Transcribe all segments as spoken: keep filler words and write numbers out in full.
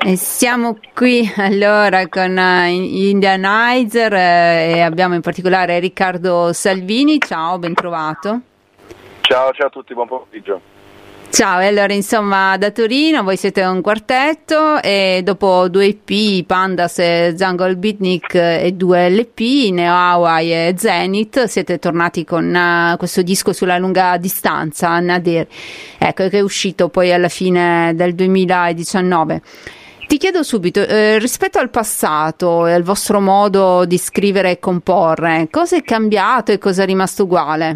E siamo qui allora con uh, Indianizer eh, e abbiamo in particolare Riccardo Salvini. Ciao, ben trovato. Ciao, ciao a tutti, buon pomeriggio. Ciao, e allora insomma da Torino voi siete un quartetto e dopo due E P, Pandas e Jungle Beatnik e due L P, Neo Hawaii e Zenith, siete tornati con uh, questo disco sulla lunga distanza, Nadir, ecco, che è uscito poi alla fine del duemiladiciannove. Ti chiedo subito, eh, rispetto al passato e al vostro modo di scrivere e comporre, cosa è cambiato e cosa è rimasto uguale?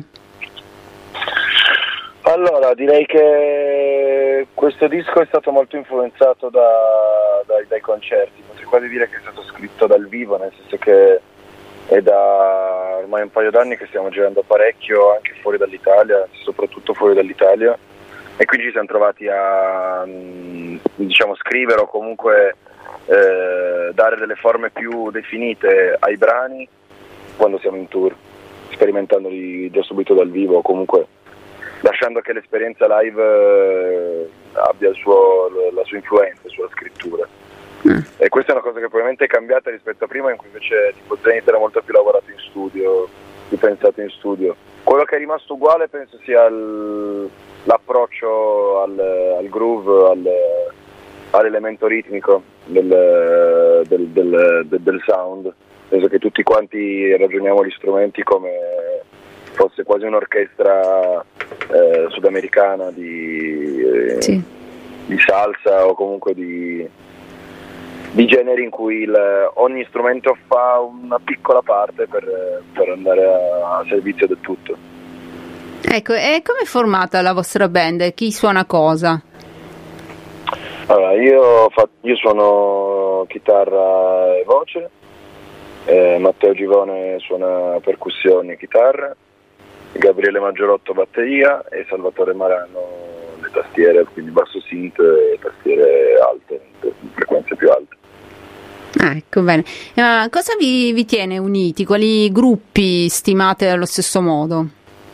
Allora, direi che questo disco è stato molto influenzato da, dai, dai concerti, potrei quasi dire che è stato scritto dal vivo, nel senso che è da ormai un paio d'anni che stiamo girando parecchio anche fuori dall'Italia, soprattutto fuori dall'Italia, e quindi ci siamo trovati a diciamo scrivere o comunque eh, dare delle forme più definite ai brani quando siamo in tour, sperimentandoli già subito dal vivo o comunque lasciando che l'esperienza live eh, abbia il suo, la sua influenza sulla scrittura. Mm. E questa è una cosa che probabilmente è cambiata rispetto a prima, in cui invece tipo Zenith era molto più lavorato in studio, più pensato in studio. Quello che è rimasto uguale penso sia il, l'approccio al, al groove, al, all'elemento ritmico del, del, del, del, del sound. Penso che tutti quanti ragioniamo gli strumenti come fosse quasi un'orchestra eh, sudamericana di, eh, sì. di salsa o comunque di, di generi in cui il, ogni strumento fa una piccola parte per, per andare a, a servizio del tutto. Ecco, e come è formata la vostra band? Chi suona cosa? Allora, io, fa, io suono chitarra e voce, eh, Matteo Givone suona percussioni e chitarra, Gabriele Maggiorotto batteria e Salvatore Marano le tastiere, quindi basso synth e tastiere alte, frequenze più alte. Ah, ecco, bene. Uh, cosa vi, vi tiene uniti? Quali gruppi stimate allo stesso modo?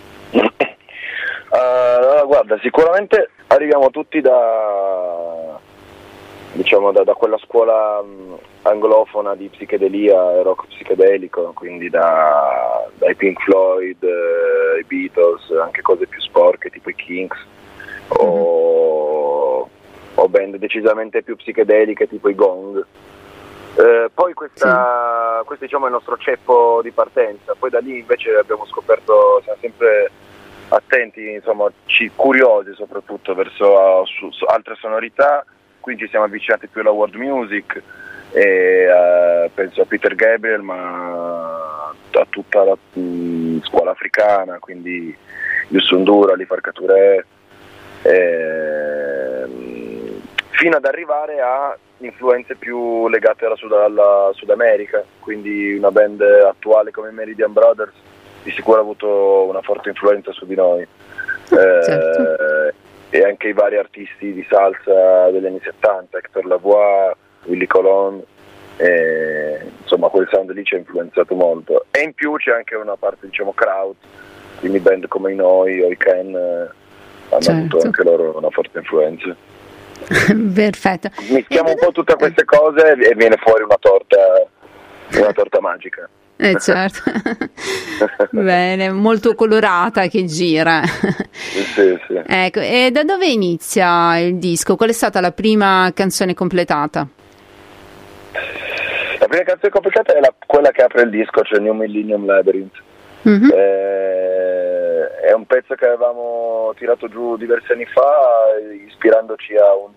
uh, guarda, sicuramente arriviamo tutti da diciamo da, da quella scuola um, anglofona di psichedelia e rock psichedelico, quindi da, dai Pink Floyd, eh, i Beatles, anche cose più sporche tipo i Kinks, o, mm-hmm. o band decisamente più psichedeliche tipo i Gong. Eh, poi questa, sì. questo diciamo è il nostro ceppo di partenza, poi da lì invece abbiamo scoperto, siamo sempre attenti, insomma, ci, curiosi soprattutto verso uh, su, su altre sonorità, quindi ci siamo avvicinati più alla world music e uh, penso a Peter Gabriel, ma a tutta la mh, scuola africana, quindi Youssou N'Dour, Ali Farka Touré, eh, fino ad arrivare a influenze più legate alla Sud, alla Sud America, quindi una band attuale come Meridian Brothers di sicuro ha avuto una forte influenza su di noi. Eh, certo. E anche i vari artisti di salsa degli anni settanta, Hector Lavoie, Willy Colon, e, insomma quel sound lì ci ha influenzato molto. E in più c'è anche una parte diciamo crowd, quindi band come i Noi o i Ken eh, hanno certo. avuto anche loro una forte influenza. Perfetto. Mischiamo un po' tutte queste cose e viene fuori una torta, una torta magica. Eh certo. Bene, molto colorata che gira. Sì, sì. Ecco, e da dove inizia il disco? Qual è stata la prima canzone completata? La prima canzone completata è la, quella che apre il disco, cioè New Millennium Labyrinth. Mm-hmm. Eh, è un pezzo che avevamo tirato giù diversi anni fa, ispirandoci a un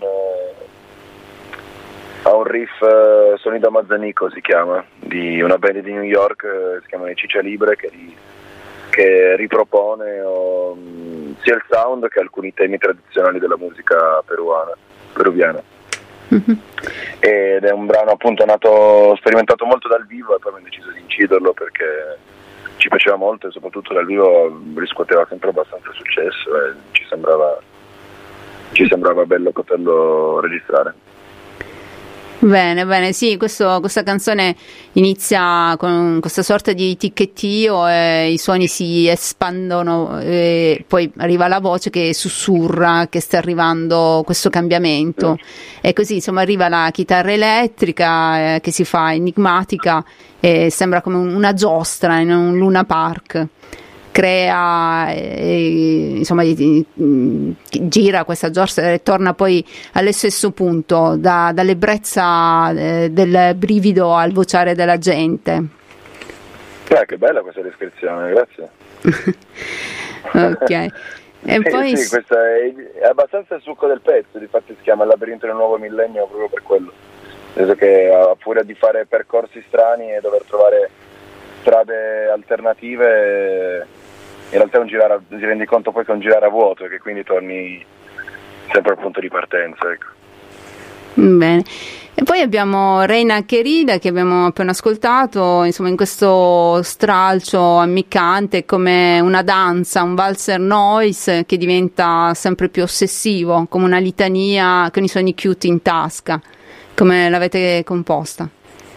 a un riff uh, Sonido Mazzanico si chiama, di una band di New York, uh, si chiama Ciccia Libre, che, ri, che ripropone um, sia il sound che alcuni temi tradizionali della musica peruana, peruviana. Mm-hmm. Ed è un brano appunto nato, sperimentato molto dal vivo e poi abbiamo deciso di inciderlo perché ci piaceva molto e soprattutto dal vivo riscuoteva sempre abbastanza successo e ci sembrava, ci sembrava bello poterlo registrare. Bene, bene, sì, questo, questa canzone inizia con questa sorta di ticchettio e i suoni si espandono e poi arriva la voce che sussurra che sta arrivando questo cambiamento e così insomma arriva la chitarra elettrica eh, che si fa enigmatica e sembra come una giostra in un Luna Park. Crea eh, insomma gira questa giostra e torna poi allo stesso punto da, dall'ebbrezza eh, del brivido al vociare della gente. Ah, che bella questa descrizione, grazie. Ok. E sì, poi sì, questo è, è abbastanza il succo del pezzo, difatti si chiama Il labirinto del nuovo millennio proprio per quello, nel senso che a furia di fare percorsi strani e dover trovare strade alternative, in realtà è un girare, ti rendi conto poi che è un girare a vuoto e che quindi torni sempre al punto di partenza, ecco. Bene. E poi abbiamo Reina Querida che abbiamo appena ascoltato, insomma in questo stralcio ammiccante come una danza, un valzer noise che diventa sempre più ossessivo, come una litania con i suoni cute in tasca. Come l'avete composta?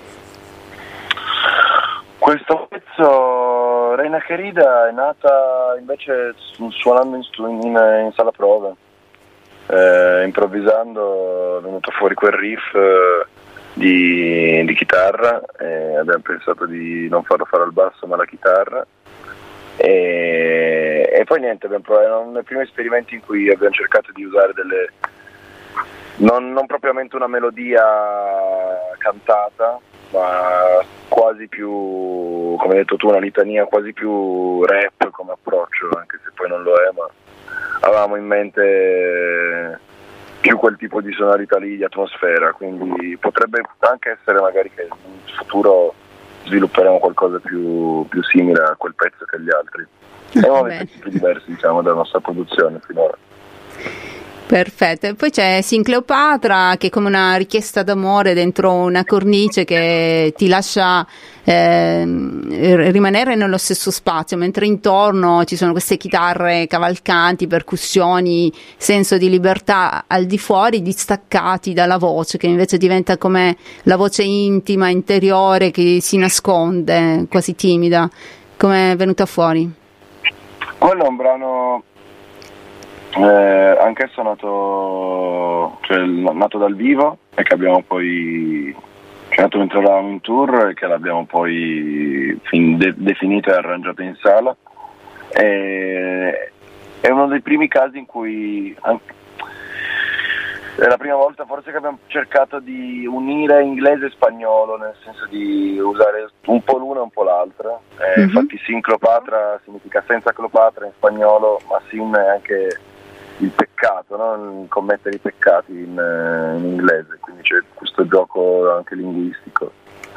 Questo pezzo, Reina Querida, è nata invece suonando in, stu- in, in sala prove, eh, improvvisando è venuto fuori quel riff eh, di, di chitarra e abbiamo pensato di non farlo fare al basso ma alla chitarra e, e poi niente, abbiamo provato, erano uno dei primi esperimenti in cui abbiamo cercato di usare delle, non, non propriamente una melodia cantata, ma quasi più, come hai detto tu, una litania quasi più rap come approccio, anche se poi non lo è, ma avevamo in mente più quel tipo di sonorità lì, di atmosfera, quindi potrebbe anche essere magari che in futuro svilupperemo qualcosa più, più simile a quel pezzo che agli altri. È uno dei pezzi più diversi, diciamo, della nostra produzione finora. Perfetto, e poi c'è Sin Cleopatra che è come una richiesta d'amore dentro una cornice che ti lascia eh, rimanere nello stesso spazio, mentre intorno ci sono queste chitarre cavalcanti, percussioni, senso di libertà al di fuori, distaccati dalla voce che invece diventa come la voce intima, interiore che si nasconde, quasi timida. Come è venuta fuori? Quello è un brano Eh, anch'esso nato, cioè, nato dal vivo e che abbiamo poi, cioè, nato mentre eravamo in tour e che l'abbiamo poi fin de- definito e arrangiato in sala. E, è uno dei primi casi in cui anche, è la prima volta forse che abbiamo cercato di unire inglese e spagnolo, nel senso di usare un po' l'una e un po' l'altra. Eh, mm-hmm. Infatti Sin Cleopatra significa senza Cleopatra in spagnolo, ma Sin è anche il peccato, no? Commettere i peccati in, in inglese, quindi c'è questo gioco anche linguistico.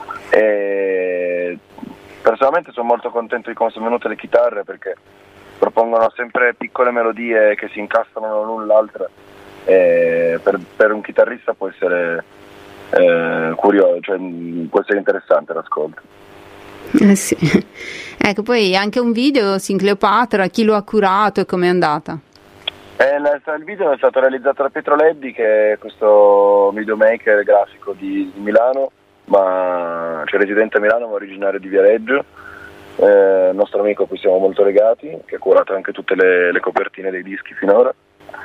E personalmente sono molto contento di come sono venute le chitarre perché propongono sempre piccole melodie che si incastrano l'una l'altra e per, per un chitarrista può essere eh, curioso, cioè può essere interessante l'ascolto. Eh sì. Ecco, poi anche un video Sin Cleopatra, chi lo ha curato e com'è andata? Eh, il video è stato realizzato da Pietro Leddi, che è questo videomaker grafico di, di Milano, ma cioè residente a Milano ma originario di Viareggio, eh, nostro amico a cui siamo molto legati, che ha curato anche tutte le, le copertine dei dischi finora.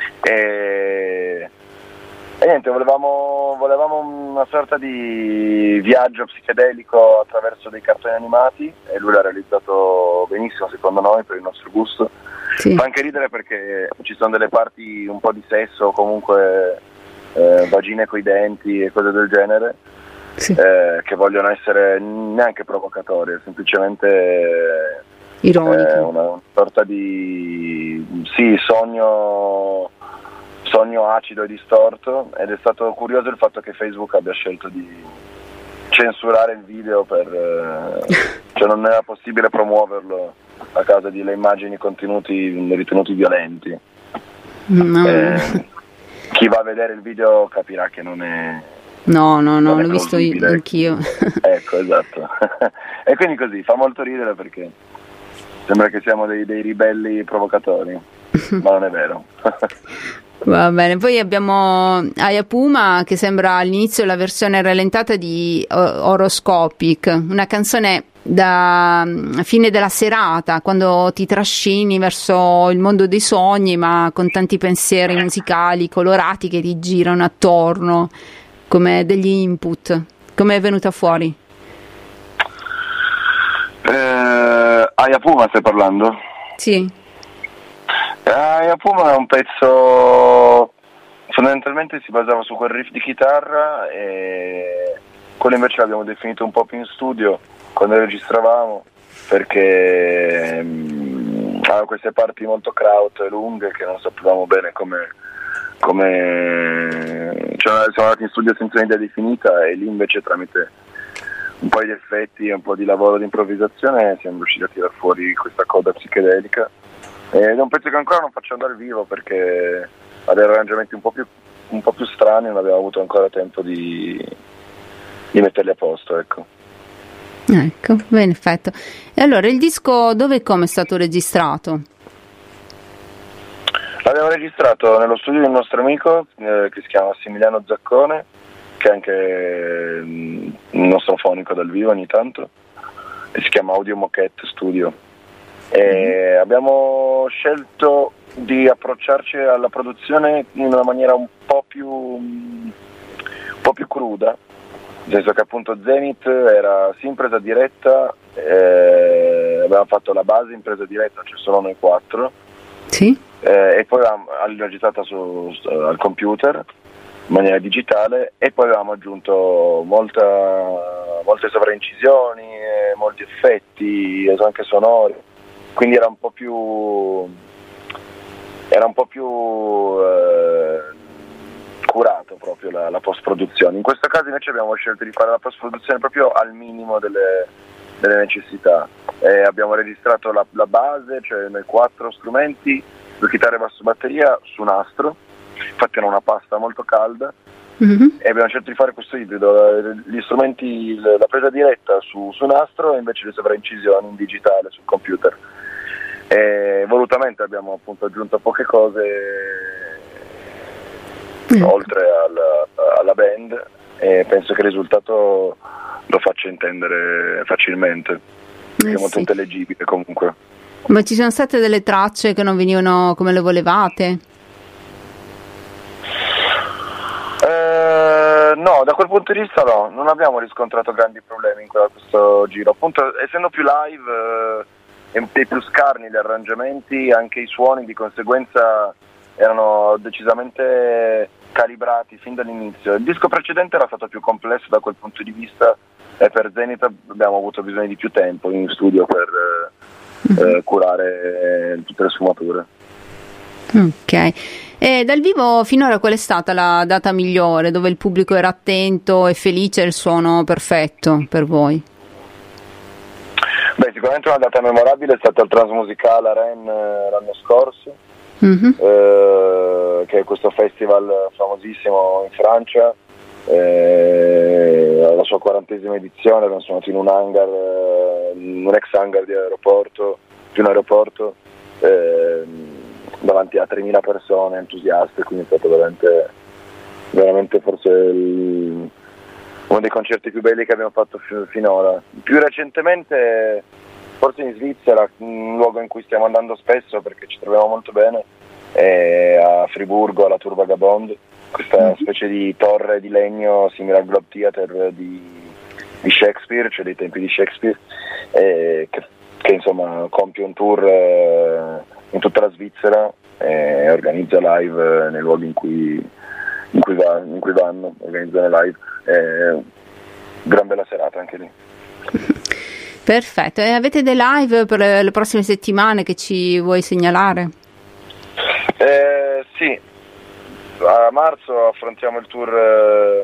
E, e niente, volevamo, volevamo una sorta di viaggio psichedelico attraverso dei cartoni animati e lui l'ha realizzato benissimo secondo noi, per il nostro gusto. Sì. Fa anche ridere perché ci sono delle parti un po' di sesso, comunque eh, vagine coi denti e cose del genere, sì. eh, che vogliono essere neanche provocatorie, semplicemente ironiche. Eh, una, una sorta di sì, sogno, sogno acido e distorto, ed è stato curioso il fatto che Facebook abbia scelto di censurare il video per eh, cioè non era possibile promuoverlo a causa delle immagini contenuti ritenuti violenti. No. Eh, chi va a vedere il video capirà che non è no no no l'ho visto io, anch'io. Ecco, esatto. E quindi così fa molto ridere perché sembra che siamo dei, dei ribelli provocatori. ma non è vero. Va bene, poi abbiamo Ayapuma che sembra all'inizio la versione rallentata di Horoscopic, una canzone da fine della serata, quando ti trascini verso il mondo dei sogni, ma con tanti pensieri musicali colorati che ti girano attorno come degli input. Come è venuta fuori? Eh, Ayapuma stai parlando? Sì. Ayapuma è un pezzo, fondamentalmente si basava su quel riff di chitarra, e quello invece l'abbiamo definito un po' più in studio quando registravamo, perché mh, aveva queste parti molto kraut e lunghe che non sapevamo bene come, come... Cioè, siamo andati in studio senza un'idea definita, e lì invece tramite un po' di effetti e un po' di lavoro di improvvisazione siamo riusciti a tirar fuori questa coda psichedelica. Ed è un pezzo che ancora non facciamo dal vivo perché ha dei arrangiamenti un po' più, un po' più strani, non abbiamo avuto ancora tempo di, di metterli a posto, ecco. Ecco, bene, perfetto. E allora, il disco dove e come è stato registrato? L'abbiamo registrato nello studio di un nostro amico eh, che si chiama Massimiliano Zaccone, che è anche mm, un nostro fonico dal vivo ogni tanto, e si chiama Audio Moquette Studio. E abbiamo scelto di approcciarci alla produzione in una maniera un po' più un po' più cruda, nel senso che appunto Zenith era sì in presa diretta, eh, abbiamo fatto la base in presa diretta, cioè solo noi quattro, sì. eh, e poi l'abbiamo registrata su, su, al computer in maniera digitale, e poi avevamo aggiunto molta, molte sovraincisioni, eh, molti effetti anche sonori. Quindi era un po' più era un po' più eh, curato proprio la, la post-produzione. In questo caso invece abbiamo scelto di fare la post-produzione proprio al minimo delle, delle necessità. Eh, abbiamo registrato la, la base, cioè nei quattro strumenti, due chitarre, basso, batteria, su nastro, infatti era una pasta molto calda, mm-hmm. E abbiamo scelto di fare questo ibrido, gli strumenti, la presa diretta su, su nastro, e invece le sovraincisioni in digitale sul computer. E volutamente abbiamo appunto aggiunto poche cose mm. oltre alla, alla band, e penso che il risultato lo faccia intendere facilmente, eh, è molto sì. intelligibile comunque. Ma ci sono state delle tracce che non venivano come le volevate? Eh, no, da quel punto di vista no, non abbiamo riscontrato grandi problemi in questo giro, appunto essendo più live eh, e più scarni gli arrangiamenti, anche i suoni di conseguenza erano decisamente calibrati fin dall'inizio. Il disco precedente era stato più complesso da quel punto di vista, e per Zenith abbiamo avuto bisogno di più tempo in studio per eh, curare eh, tutte le sfumature. Ok, e dal vivo finora qual è stata la data migliore, dove il pubblico era attento e felice e il suono perfetto per voi? Beh, sicuramente una data memorabile è stata il Transmusicale a Rennes eh, l'anno scorso, mm-hmm. eh, che è questo festival famosissimo in Francia, eh, alla sua quarantesima edizione. Abbiamo suonato in un hangar, eh, in un ex hangar di aeroporto, di un aeroporto, eh, davanti a tremila persone entusiaste, quindi è stato veramente, veramente forse il, uno dei concerti più belli che abbiamo fatto fi- finora. Più recentemente forse in Svizzera, un luogo in cui stiamo andando spesso perché ci troviamo molto bene, è a Friburgo, alla Tour Vagabond, questa mm-hmm. specie di torre di legno simile al Globe Theatre di, di Shakespeare, cioè dei tempi di Shakespeare, eh, che, che insomma compie un tour eh, in tutta la Svizzera e organizza live nei luoghi in cui, in cui, va, in cui vanno, organizzano live. Eh, gran bella serata anche lì. Perfetto, e avete dei live per le, le prossime settimane che ci vuoi segnalare? Eh, sì, a marzo affrontiamo il tour eh,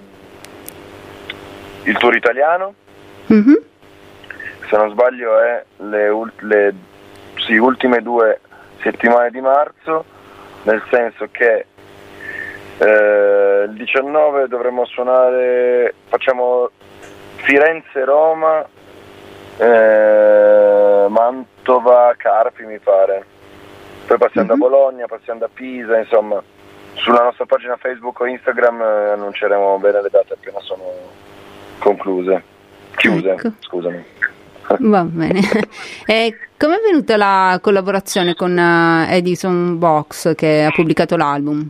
il tour italiano, mm-hmm. se non sbaglio è le, le sì, ultime due settimane di marzo, nel senso che eh, il diciannove dovremmo suonare, facciamo Firenze-Roma, eh, Mantova-Carpi mi pare, poi passando mm-hmm. a Bologna, passando a Pisa, insomma, sulla nostra pagina Facebook o Instagram eh, annunceremo bene le date appena sono concluse, chiuse, ecco. Scusami. Va bene. E com'è venuta la collaborazione con uh, Edison Box che ha pubblicato l'album?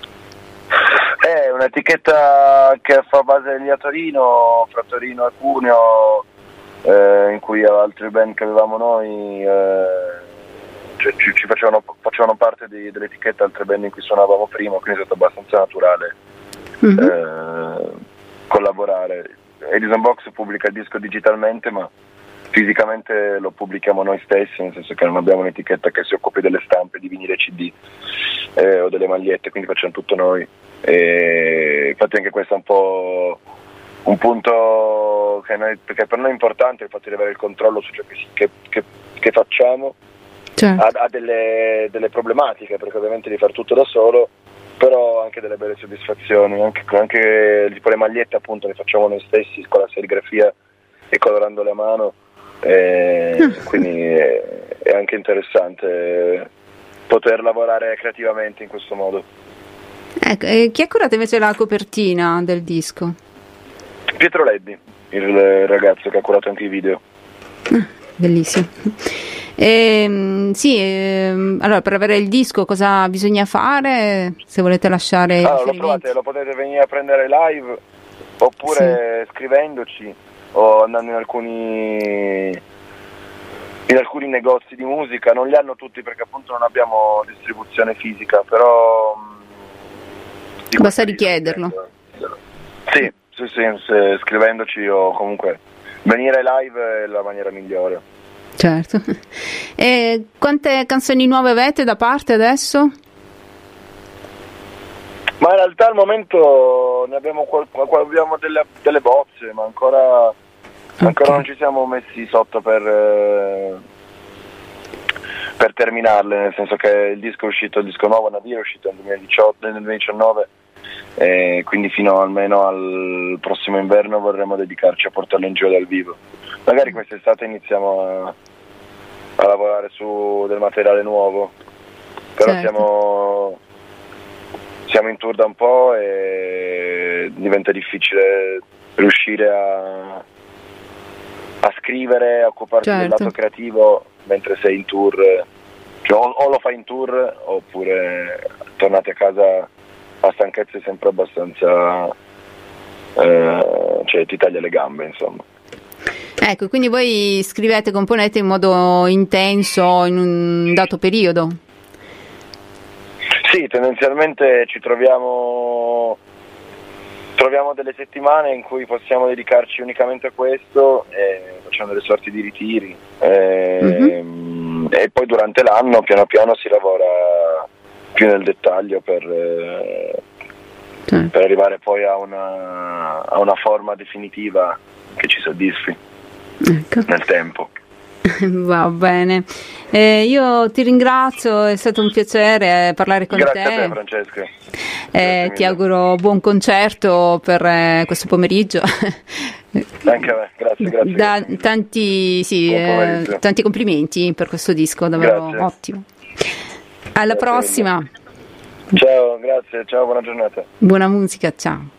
È un'etichetta che fa base lì a Torino, fra Torino e Cuneo, eh, in cui altri band che avevamo noi eh, cioè, ci, ci facevano, facevano parte di, dell'etichetta altre band in cui suonavamo prima, quindi è stato abbastanza naturale mm-hmm. eh, collaborare. Edison Box pubblica il disco digitalmente, ma fisicamente lo pubblichiamo noi stessi, nel senso che non abbiamo un'etichetta che si occupi delle stampe di vinile C D eh, o delle magliette, quindi facciamo tutto noi. E infatti anche questo è un po' un punto che, noi, che per noi è importante, il fatto di avere il controllo su ciò che, che, che, che facciamo. Certo. ha, ha delle, delle problematiche, perché ovviamente di far tutto da solo, però anche delle belle soddisfazioni, anche, anche tipo le magliette appunto le facciamo noi stessi con la serigrafia e colorandole a mano, e quindi è, è anche interessante poter lavorare creativamente in questo modo. Ecco, e chi ha curato invece la copertina del disco? Pietro Leddi, il ragazzo che ha curato anche i video. Ah, bellissimo. E, sì, e, allora per avere il disco cosa bisogna fare? Se volete lasciare allora, lo trovate, lo potete venire a prendere live oppure sì. scrivendoci o andando in alcuni in alcuni negozi di musica. Non li hanno tutti perché appunto non abbiamo distribuzione fisica, però basta richiederlo. Sì, sì, sì, se, scrivendoci o comunque venire live è la maniera migliore. Certo. E quante canzoni nuove avete da parte adesso? Ma in realtà al momento ne abbiamo, qual- abbiamo delle, delle bozze, ma ancora, okay. ancora non ci siamo messi sotto per, eh, per terminarle, nel senso che il disco è uscito, il disco nuovo Nadir è uscito nel duemiladiciotto, nel duemiladiciannove, e quindi fino almeno al prossimo inverno vorremmo dedicarci a portarlo in giro dal vivo. Magari quest'estate iniziamo a, a lavorare su del materiale nuovo, però certo. siamo, siamo in tour da un po' e diventa difficile riuscire a, a scrivere, a occuparsi certo. del lato creativo mentre sei in tour, cioè, o, o lo fai in tour oppure tornati a casa a stanchezze sempre abbastanza, eh, cioè ti taglia le gambe, insomma. Ecco, quindi voi scrivete, componete in modo intenso in un dato periodo? Sì, tendenzialmente ci troviamo troviamo delle settimane in cui possiamo dedicarci unicamente a questo e facciamo delle sorti di ritiri e, mm-hmm. e poi durante l'anno piano piano si lavora più nel dettaglio per, eh, sì. per arrivare poi a una, a una forma definitiva che ci soddisfi. Ecco. Nel tempo. Va bene, eh, io ti ringrazio, è stato un piacere parlare con Grazie te. Grazie a te Francesca. Eh, ti auguro buon concerto per eh, questo pomeriggio. Anche a me, grazie, grazie. Da, grazie. Tanti, sì, eh, tanti complimenti per questo disco, davvero grazie. Ottimo. Alla grazie prossima. Mille. Ciao, grazie, ciao, buona giornata. Buona musica, ciao.